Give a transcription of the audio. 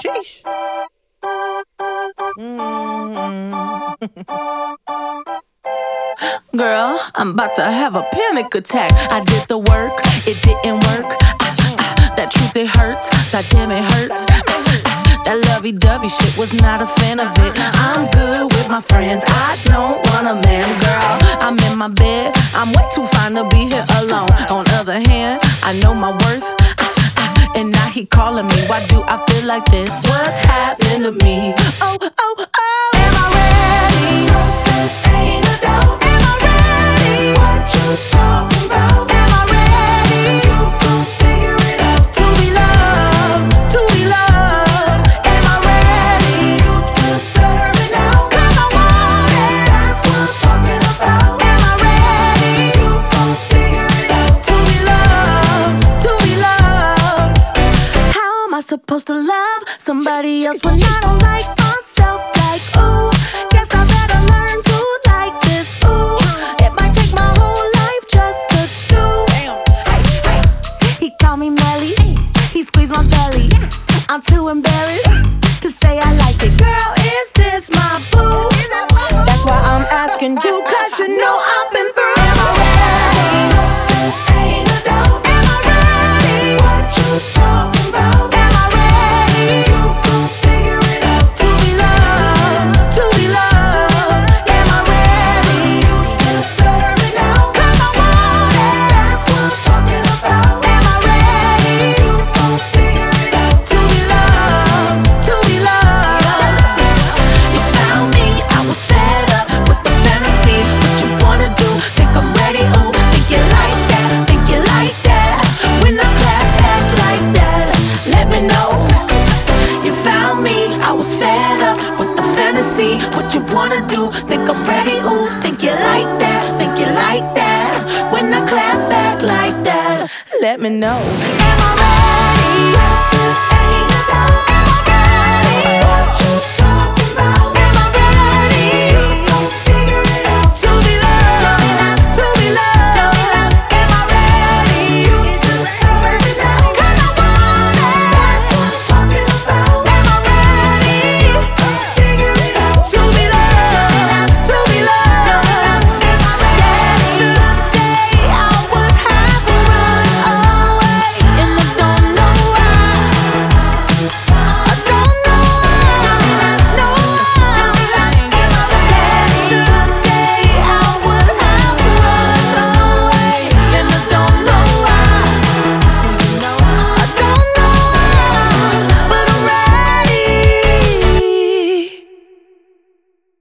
Sheesh. Girl, I'm about to have a panic attack. I did the work, it didn't work. That truth, it hurts. God damn, it hurts. That lovey-dovey shit, was not a fan of it. I'm good with my friends, I don't want a man. Girl, I'm in my bed, I'm way too fine to be here alone. On other hand, I know my worth, and now he calling me. Why do I feel like this? What's happening to me? Oh, oh, oh. Am I ready? Ain't no doubt. Am I ready? What you talking about? Am I ready? You gon' figure it out. To be loved, to be loved. Am I ready? You deserve it now. 'Cause I want it. That's what I'm talking about. Am I ready? You gon' figure it out. To be loved, to be loved. How am I supposed to love somebody else when I don't like myself? Like, ooh, guess I better learn to like this. Ooh, it might take my whole life just to do. Hey, hey. He called me Melly, he squeezed my belly. I'm too embarrassed to say I like it. Girl, is this my boo? That's why I'm asking you, 'cause you know I've been through. Am I ready? Ain't no doubt. Am I ready? What you talking about? Am I ready? You gon' figure it out. To be loved, to be loved. Am I ready? You deserve it now. 'Cause I want it. That's what I'm talking about. Am I ready? You gon' figure it out. To be loved, to be loved. You found me, I was fed up with the fantasy. What you wanna do? Think I'm ready? Ooh, think you like that? Think you like that? When I clap back like that, let me know. You found me, I was fed up with the fantasy. What you wanna do? Think I'm ready? Ooh, think you like that? Think you like that? When I clap back like that, let me know. Am I ready?